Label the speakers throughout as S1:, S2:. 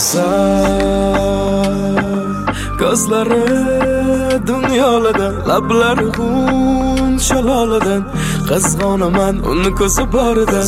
S1: Ko'zlari dunyoladan, lablari xun shaloladan, qizg'onaman uni ko'zi boridan.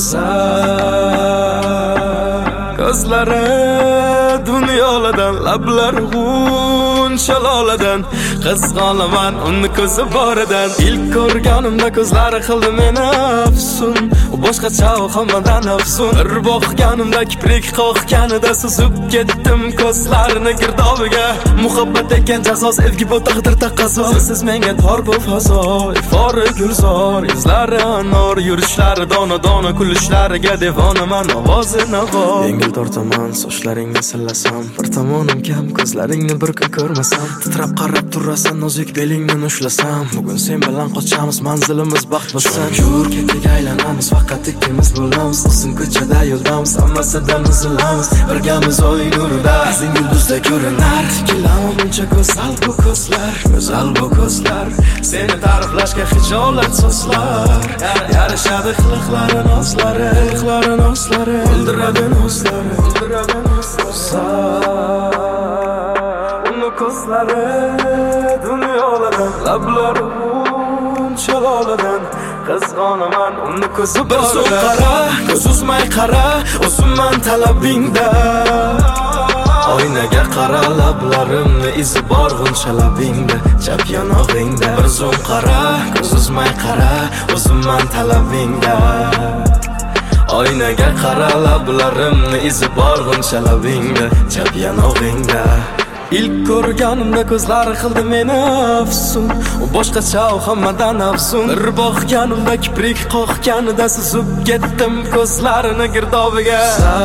S1: Ko'zlari dunyoladan, lablari xun shaloladan, qizg'onaman uni ko'zi boridan. Ilk ko'rganimda ko'zlari qildi meni afsun, u boshqacha hammadan afsun. Bir boqganimda kiprik qoqganida suzib ketdim ko'zlarini girdobiga. Muhabbat ekan jazoz, evgi bu taqdir taqozo. Siz menga tor bu fazo, ifori gulzor, izlari anor, yurishlari dona-dona, kulishlariga devonaman, ovozi navo. Yengil tortaman, sochlaringni sillasam, bir tomonim kam, ko'zlaringni bir kun ko'rmasam, titrab qarab turasan, nozik belingni ushlasam. Bugun sen bilan qochamiz, manzilimiz baxt bo'lsin. Ko'r ketdik aylanamiz, faqat ikkimiz bo'lamiz. Uzun ko'chada yo'ldamiz, hammasidan uzilamiz. Birgamiz oy nurida, bizning yulduzda ko'rinar. Tikilamuncha go'zal bu ko'zlar, go'zal bu ko'zlar. Seni ta'riflashga hijolat so'zlar. Yarashadi qiliqlari, nozlari, qiliqlari, nozlari, o'ldiradi nozlari, o'ldiradi nozlari. Uni ko'zlari dunyoladan, lablari shaloladan, qizg'onaman uni ko'zi boridan. Bir qara, ko'z uzmay qara, o'zimman talabingda. Oynaga qara, lablarimni izi bor g'uncha labingda, chap yonog'ingda. Bir zum qara, ko'z uzmay qara, o'zimman talabingda. Oynaga qara, lablarimni izi bor g'uncha labingda, chap yonog'ingda. İlk ko'rganimda ko'zlari qildi meni afsun, u boshqacha hammadan afsun. Bir boqganimda kiprik qoqganida suzib ketdim ko'zlarini girdobiga.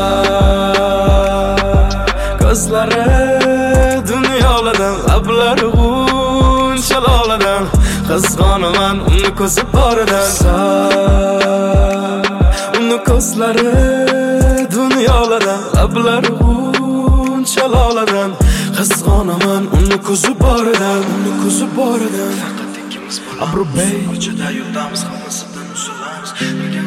S1: Ko'zlari dunyoladan, lablari xun shaloladan, qizg'onaman uni ko'zi boridan. Uni ko'zlari dunyoladan, lablari xun shaloladan, qizg'onaman uni ko'zi boridan, uni ko'zi boridan. Faqat ikkimiz bo'lamiz, ko'chada yo'ldamiz, hammasidan uzilamiz.